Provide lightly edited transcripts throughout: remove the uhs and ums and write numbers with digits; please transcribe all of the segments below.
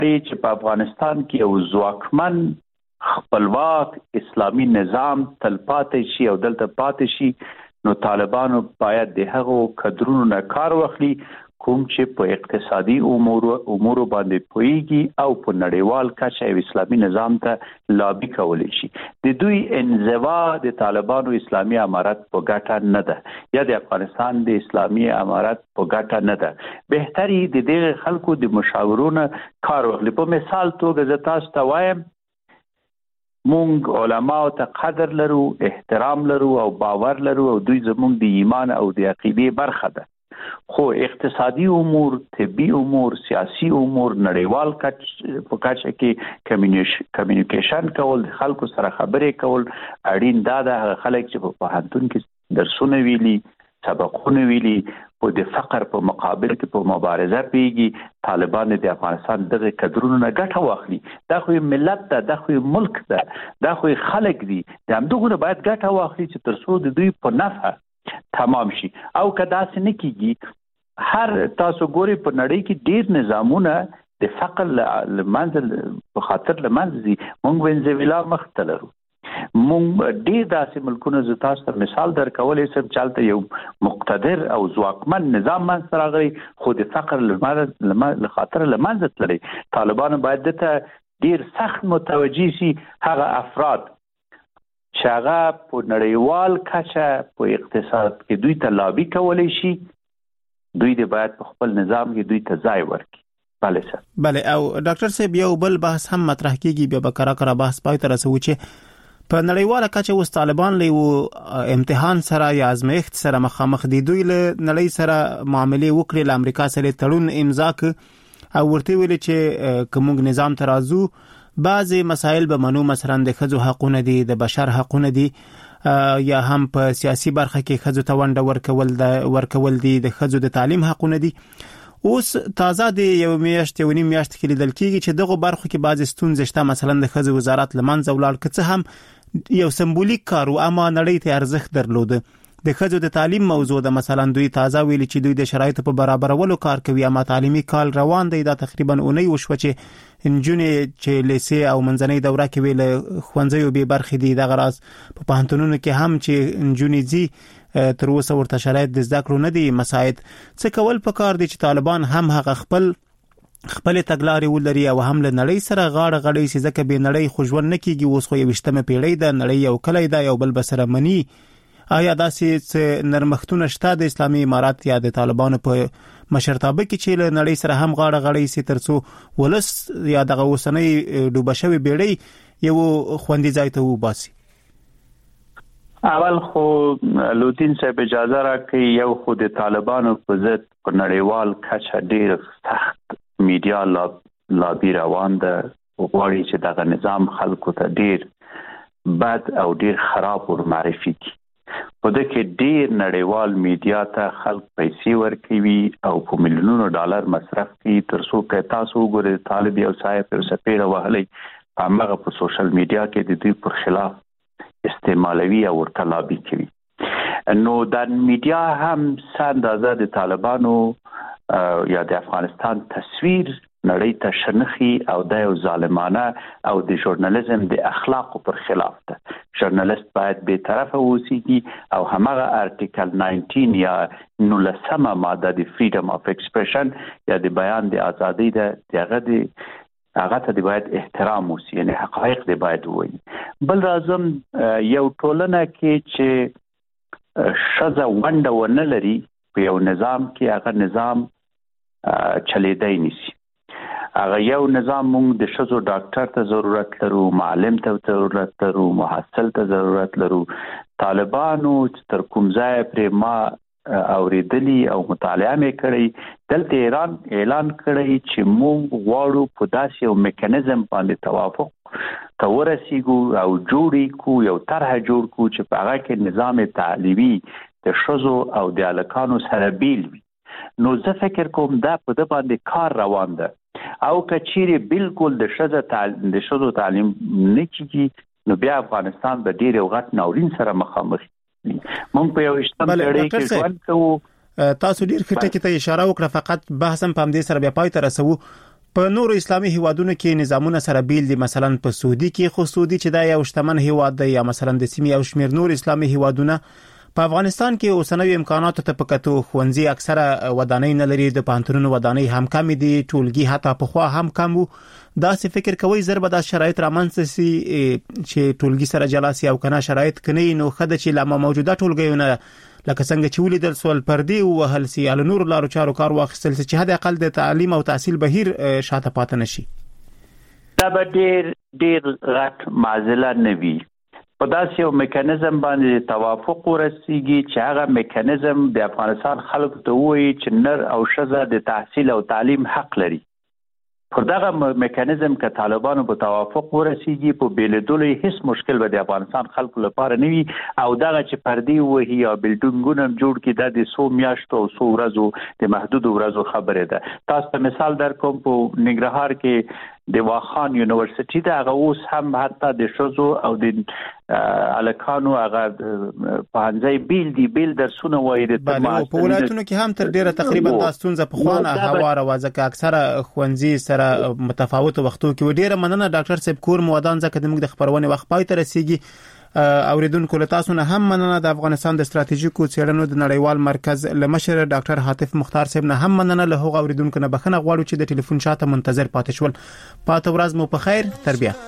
چې په افغانستان کې یو ځواکمن خپلواک اسلامي نظام تلپاتې شي او دلته پاتې شي نو طالبانو باید د هغو کدرونو نه کار واخلي کوم چې په اقتصادي امور باندې پويږي او په نړیوال کچه اسلامي نظام ته لابي کولی شي. د دوی انزوا د طالبانو اسلامي امارت په ګټه نه ده یا د افغانستان د اسلامي امارت په ګټه نه ده. بهتري د دې خلکو د مشاورونو کار واخلي. په مثال توګه زه تاسو ته وایم مونږ علماء ته قدر لرو، احترام لرو او باور لرو او دوی زمونږ د ایمان او د عقیدې برخه ده. خو اقتصادي امور، طبي امور، سیاسي امور، نړیوال په کچه کې کمیونیکیشن کول، خلکو سره خبرې کول اړین ده. خلک چې په پوهنتون کې درسونه ویلي، سبقونه ویلي، په د فقر په مقابل کې په مبارزه پیږي، طالبان د افغانستان دغه کدرونو نه ګټه واخلي. دا خو ملت ده، دا خو ملک ده، دا خو خلک دي. د همدغه باید ګټه واخلي چې ترڅو د دوی په نفع تمام شي. او کدا څه نه کیږي هر تاسو ګوري په نړۍ کې ډیر نظامونه د فقر لمنځل په خاطر لمنځي. مونږ وینزویلا مختلرو، مونږ ډیر داسې ملکونه ز تاسو ته مثال درکولې سم چالت یو مقتدر او ځواکمن نظام من سره غري خو د فقر لخاطر لمنځت لري. طالبان باید ته ډیر سخت متوجي شي هغه افراد شاغه په نړیوال کچه په اقتصاد کې دوی ته لابي کولی شي، دوی د باید په خپل نظام کې دوی ته ځای ورکړي. بله سر. بله. او ډاکټر صاحب یو بل بحث هم مطرح کیږي، بیا به کرا بحث پای ته رسو چې په نړیواله کچه اوس طالبان له امتحان سره یا ازمایښت سره مخامخ دي. دوی له نړۍ سره معاملې وکړي، له امریکا سره تړون امضا کړ او ورته ویل چې کوم نظام ترازو بعضی مسائل به منو، مثلا د ښځو حقونه دي، د بشر حقونه دي، یا هم په سیاسي برخه کې ښځو ته ونډه ورکول دي، د ښځو د تعلیم حقونه دي. اوس تازه د یو میاشت کې لیدل کېږي چې دغه برخو کې بعضی ستونزې شته، مثلا د ښځو وزارت لمنځه ولاړ، که څه هم یو سمبولیک کار و اما نړۍ ته ارزښت درلوده. د ښځو د تعلیم موضوع ده، مثلا دوی تازه ویلي چې دوی د شرایطو په برابرولو کار کوي، اما تعلیمي کال روان دی. دا تقریبا اونۍ وشوه چې نجونې چې لیسې او منځنۍ دوره کې ویل ښوونځیو به برخې دي. دغه راز په پوهنتونونو کې هم چې نجونې ځي تر اوسه ورته شرایط د زده کړو نه دي مساعد. څه کول پکار دي چې طالبان هم هغه خپل تګلارې ولري او هم له نړۍ سره غاړه غړۍ شي، ځکه به نړۍ خو ژوند نه کیږي. اوس خو 21مه پیړۍ ده، نړۍ یو کلی ده، یو بل بسره مني. آیا داسې نرمښتونه شته د اسلامي امارات یا د طالبانو په مشرتابه کې چې له نړۍ سره هم غاړه غړۍ سي ترڅو ولس یا دغه اوسنۍ ډوبه شوی بیړۍ یو خوندي ځای ته وباسي؟ اول خو لوتین صاحب اجازه راکړي، یو خو د طالبانو په ضد په نړیوال کچه ډیر سخت میډیا لابي روان ده، غواړي چې دغه نظام خلکو ته ډیر بد او ډیر خراب ورمعرفي کړي. په دې کې ډیر نړیوال میډیا ته خلک پیسې ورکوي او په میلیونونو ډالر مصرف کوي ترڅو که تاسو وګورئ طالب یو صاحب یو سپیره وهلی هغه په سوشل میډیا کې د دوی پر خلاف استعمالوي او ورته لابي کوي. نو د میډیا هم څه اندازه د طالبانو یا د افغانستان تصویر نړۍ ته شنخي او د یو ظالمانه او د ژورنالیزم د اخلاقو پر خلاف ده. ژورنالیست باید به طرفه اوسېږي او همغه ارټیکل 19 یا 19مه ماده د فریډم اف ایکسپریشن یا د بیان د ازادۍ د هغه ته باید احترام وشي، یعنی حقایق دی باید وایي. بل راځم یو ټولنه کې چې ښځه ونډه ونه لري په یو نظام کې، هغه نظام چلیدای نشي. هغه یو نظام موږ د ښځو ډاکټر ته ضرورت لرو، معلم ته ضرورت لرو، محصل ته ضرورت لرو. طالبانو تر کوم ځای پر ما اوریدلی او مطالعه مې کړی، دلته ایران اعلان کړی چې موږ غواړو په داسې یو میکانیزم باندې توافق ته ورسیږو او جوړی کو یو طرح جوړ کو چې په هغه کې نظام تعلیمي د ښځو او د هلکانو سره بیل وي. نو زه فکر کوم دا په د باندې کار روان ده او کچېرې بالکل د ښځو تعلیم نه کیږي نو بیا افغانستان به ډېر یو غټ ناورین سره مخامخ. مونږ په یو اشتم پیړۍ کې ژوند کوو. تاسو ډېر ښه ټکي ته اشاره وکړه، فقط بحث هم په همدې سره بیا پای ته رسوو. په نورو اسلامي هیوادونو کې نظامونه سره بیل دي، مثلا په سعودي کې خو سعودي چې دا یو شتمن هیواد دی، یا مثلا د سیمې او شمیر نور اسلامي هیوادونه. په افغانستان کې اوسنوي امکاناتو ته پکتو خوندزي اکثره ودانۍ نه لري، د پانتونونو ودانۍ هم کم دي، ټولګي حتی په خوا هم کم وو. دا څه فکر کوي زر به دا شرایط رامنځته سي چې ټولګي سره جلا سي او کنه شرایط کني نو خد چې لا موجوده ټولګیونه لکه څنګه چې ولیدل سول پردي او وهل سي ال نور لارو چارو کار واخیستل چې حد اقل د تعلیم او تحصیل بهیر شاته پاتې نشي. دا به ډیر غټ معضله نه وي. په داسې یو میکانیزم باندې توافق ورسیږي چې هغه میکانیزم د افغانستان خلکو ته وایي چې نر او ښځه د تحصیل او تعلیم حق لري. پر دغه میکانیزم که طالبانو په توافق ورسیږي په بیلېدلو هیڅ مشکل به د افغانستان خلکو لپاره نه وي. او دغه چې پردي وهي یا بلډینګونه جوړ کړي د 100 میاشتو او 100 ورځو د محدود ورځو خبره ده. تاسو ته مثال درکوم، په ننګرهار کې د واخان یونیورسيټي دا هغه اوس هم حتی د شوزو او د الکانو هغه پانځای بیل درسونه وایي د په ولایتونو کې هم تر ډیره تقریبا د ستونزه په خوانه هواره وځکه اکثره خوندزي سره متفاوت وختو کې. ډیره مننه ډاکټر صاحب کور مودان ځکه د موږ د خبرونه وخت پای ته رسیدي. اوریدونکو له تاسو نه هم مننه د افغانستان د ستراتیژیکو څېړنو د نړیوال مرکز لمشر ډاکټر حاتف مختار صاحب نه هم مننه. له هغه اوریدونکو نه بخښنه غواړو چې د ټلیفون شاته منتظر پاتې شول. پاته ورځ مو په خیر. تر بیا.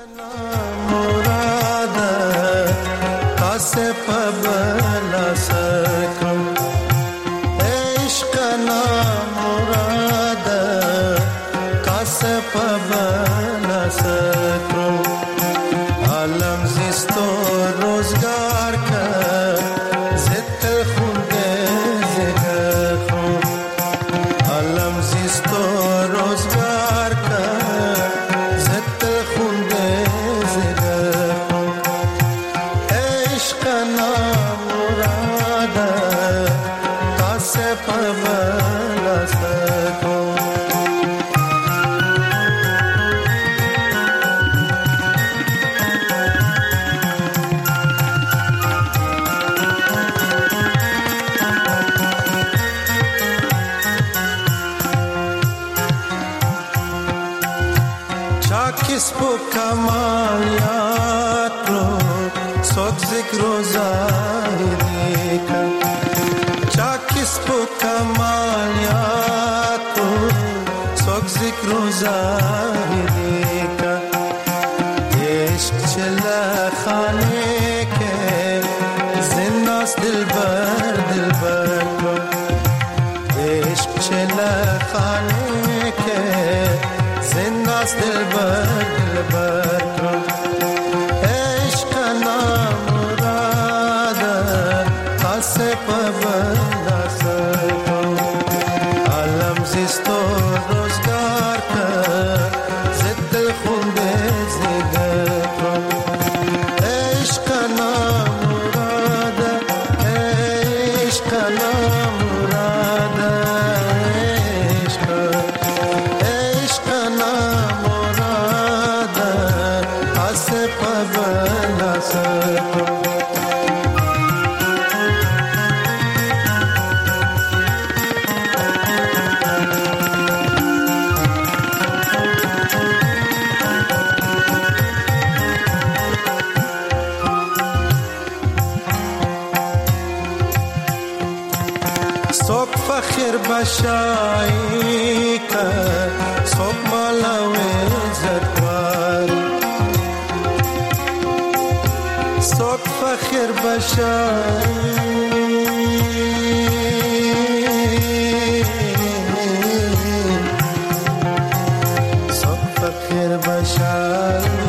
فخر بشر